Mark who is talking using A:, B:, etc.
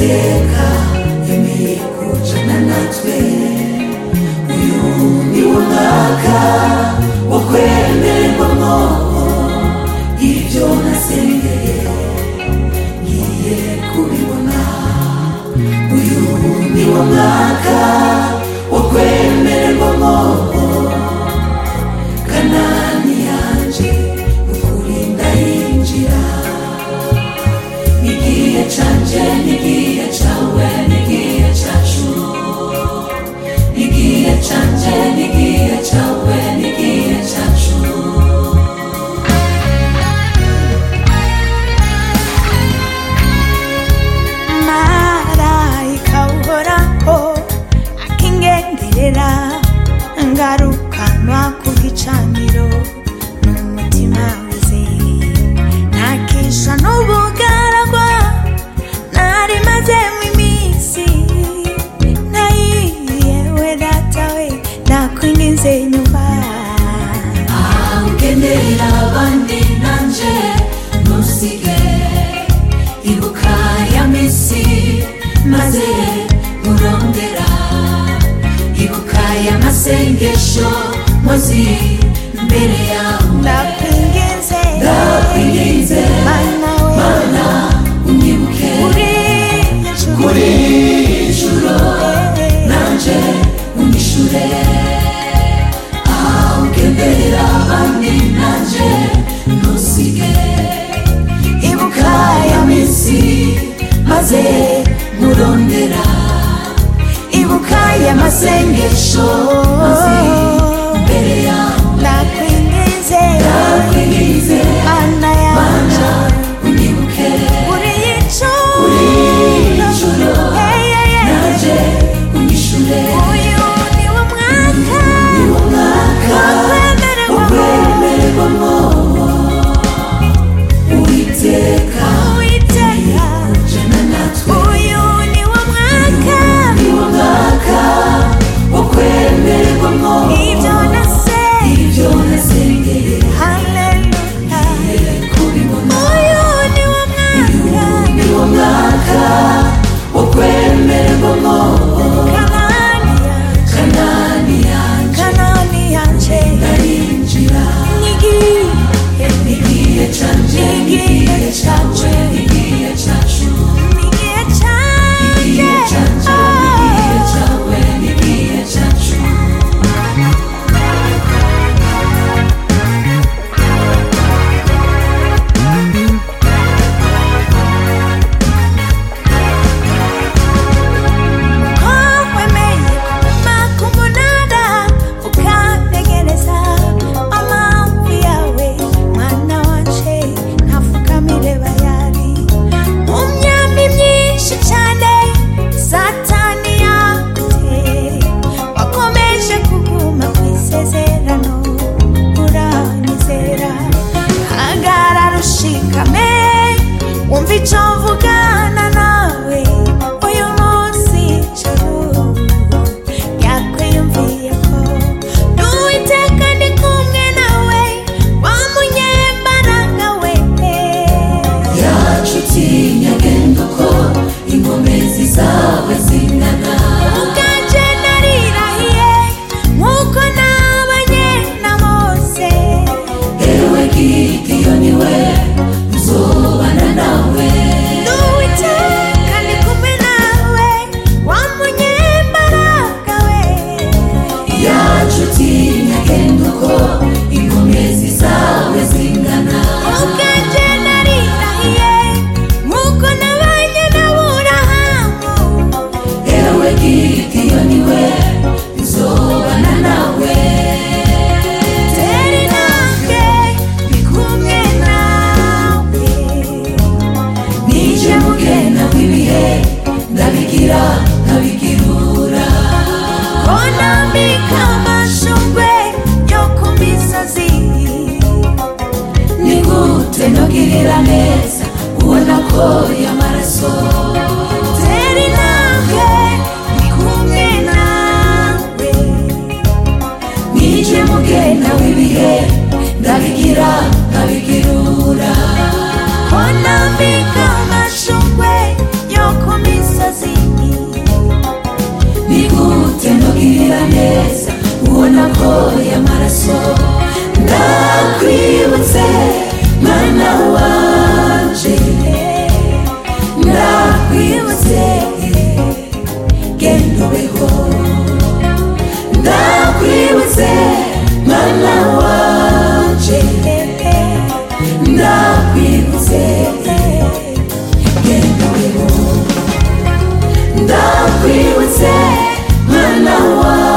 A: Uwiteka yemeye kujana natwe. Uyu ni wo mwaka wo kwemererwamo ibyo nasengeye ngiye kubibona. Uyu ni wo mwaka wo kwemererwamo Kanani yanje ukuri ndayinjira. Nigiye canje, nigiye cawe, nigiye cacu. Nigiye canje, nigiye cawe, nigiye cacu.
B: Marayika uhoraho akingenderera ngarukanwa ku gicaniro n'umutima wizeye. Ntakisha n'ubugaragwa nari mazemo iminsi. Nayiyewe datawe ndakwinginze nyumva.
A: Ugenderera abandi nanje ntusige. Ibuka ya minsi maze murondera. Ibuka ya masengesho mozi mbere yawe.
B: Ndakwinginze
A: Mana unyibuke kuri ijuru nanje unyishure. Ugenderera abandi nanje ntusige. Ibuka ya minsi maze murondera. Ibuka ya masengesho mozi mbere yawe.
B: ndakwinginze Mana yanje
A: unyibuke
B: kuri ijuru
A: nanje unyishure.
B: uyu ni wo mwaka wo kwemererwamo
A: Uwiteka jana natwe.
B: uyu ni wo mwaka
A: Ni wo mwaka wo kwemererwamo ndakwibutse mwana wawe